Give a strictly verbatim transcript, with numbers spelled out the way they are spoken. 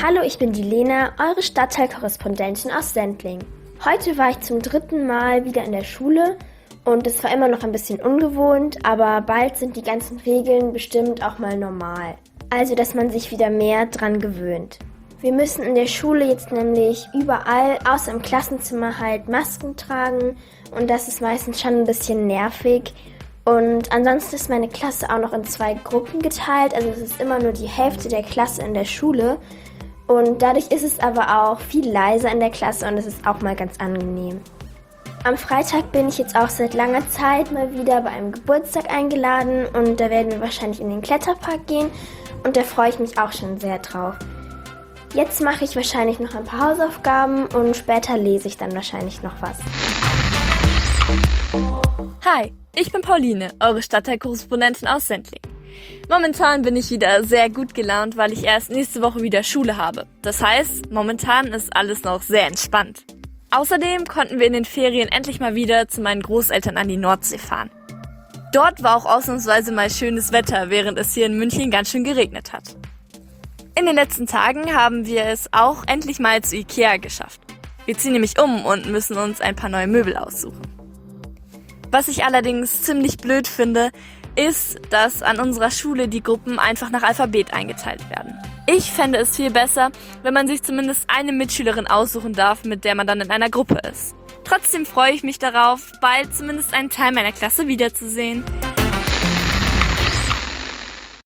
Hallo, ich bin die Lena, eure Stadtteilkorrespondentin aus Sendling. Heute war ich zum dritten Mal wieder in der Schule und es war immer noch ein bisschen ungewohnt, aber bald sind die ganzen Regeln bestimmt auch mal normal. Also, dass man sich wieder mehr dran gewöhnt. Wir müssen in der Schule jetzt nämlich überall, außer im Klassenzimmer, halt Masken tragen und das ist meistens schon ein bisschen nervig. Und ansonsten ist meine Klasse auch noch in zwei Gruppen geteilt, also es ist immer nur die Hälfte der Klasse in der Schule. Und dadurch ist es aber auch viel leiser in der Klasse und es ist auch mal ganz angenehm. Am Freitag bin ich jetzt auch seit langer Zeit mal wieder bei einem Geburtstag eingeladen und da werden wir wahrscheinlich in den Kletterpark gehen und da freue ich mich auch schon sehr drauf. Jetzt mache ich wahrscheinlich noch ein paar Hausaufgaben und später lese ich dann wahrscheinlich noch was. Hi, ich bin Pauline, eure Stadtteilkorrespondentin aus Sendling. Momentan bin ich wieder sehr gut gelaunt, weil ich erst nächste Woche wieder Schule habe. Das heißt, momentan ist alles noch sehr entspannt. Außerdem konnten wir in den Ferien endlich mal wieder zu meinen Großeltern an die Nordsee fahren. Dort war auch ausnahmsweise mal schönes Wetter, während es hier in München ganz schön geregnet hat. In den letzten Tagen haben wir es auch endlich mal zu Ikea geschafft. Wir ziehen nämlich um und müssen uns ein paar neue Möbel aussuchen. Was ich allerdings ziemlich blöd finde, ist, dass an unserer Schule die Gruppen einfach nach Alphabet eingeteilt werden. Ich fände es viel besser, wenn man sich zumindest eine Mitschülerin aussuchen darf, mit der man dann in einer Gruppe ist. Trotzdem freue ich mich darauf, bald zumindest einen Teil meiner Klasse wiederzusehen.